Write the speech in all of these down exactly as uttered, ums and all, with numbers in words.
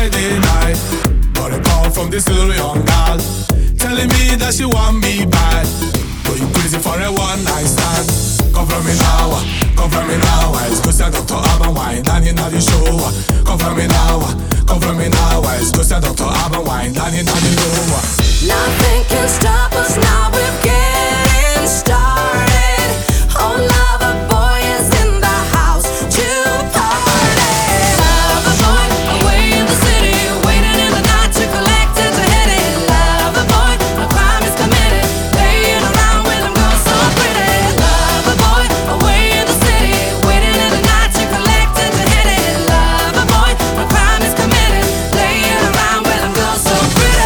Friday night. Got a call from this little young girl, telling me that she want me back. But you crazy for a one night stand. Come from me now, come from me now. It's good say Doctor Alban wine, and in the show. Come from me now, come from me now. It's good say Doctor Alban wine, and in the show. Nothing can stop us now, we're getting started. Oh, lover boy is in the house to party. Lover boy, away in the city, waiting in the night to collect it, to hit it. Lover boy, a crime is committed, playing around with them girls so pretty. Lover boy, away in the city, waiting in the night to collect it, to hit it. Lover boy, a crime is committed, playing around with them girls so pretty.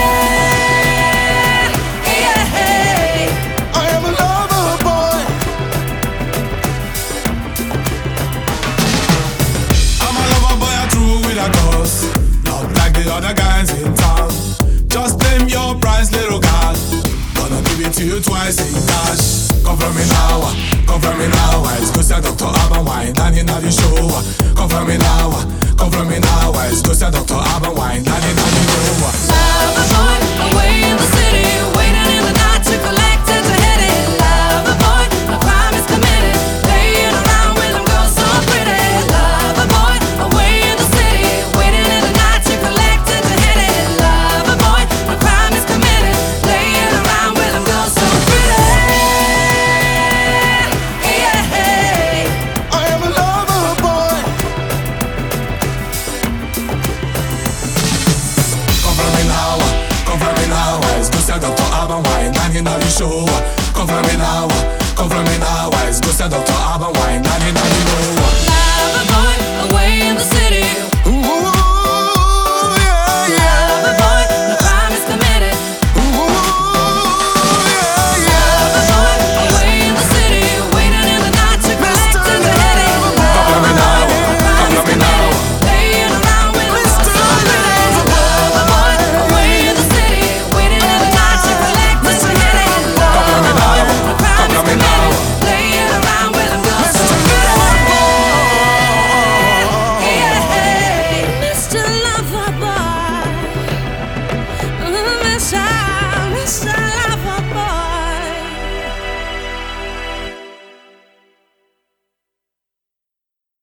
Not like the other guys in town. Just name your price, little girl. Gonna give it to you twice in cash. Come from me now, come from me now. It's good say Doctor Alban wine, and in the show. Come from me now, come from me now. It's good say Doctor Alban wine, and in the show. Lover boy, away in the city, waiting in the night to collect it, to hit it. Lover boy, a crime is committed, playing around with them girls so pretty. Lover boy, away in the city, waiting in the night to collect it, to hit it. Lover boy, a crime is committed, playing around with them girls so pretty. I am a lover boy. Come from me now, come from me now. It's good say Doctor Alban wine, and in the show. Come from me now, come from me now. It's good say Doctor Alban wine, and in the show.